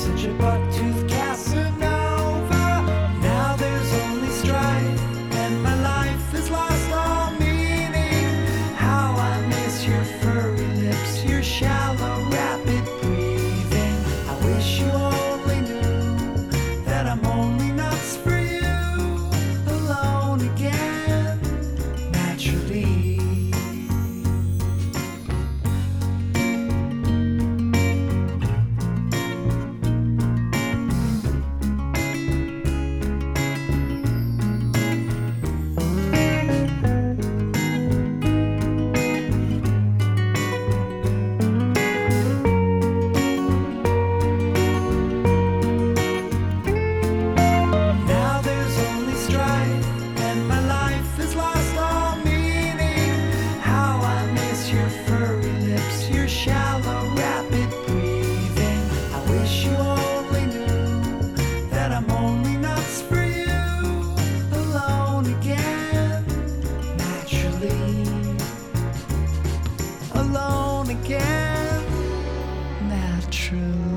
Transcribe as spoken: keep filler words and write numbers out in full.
such a buck-toothed Casanova. Now there's only strife, and my life has lost all meaning. How I miss your furry lips, your shallow, rapid breathing. I wish you only knew that I'm only nuts for you, alone again, naturally. Now there's only strife, and my life has lost all meaning. How I miss your furry lips, your shallow, rapid breathing. I wish you only knew that I'm only nuts for you, alone again, naturally. Alone again, naturally.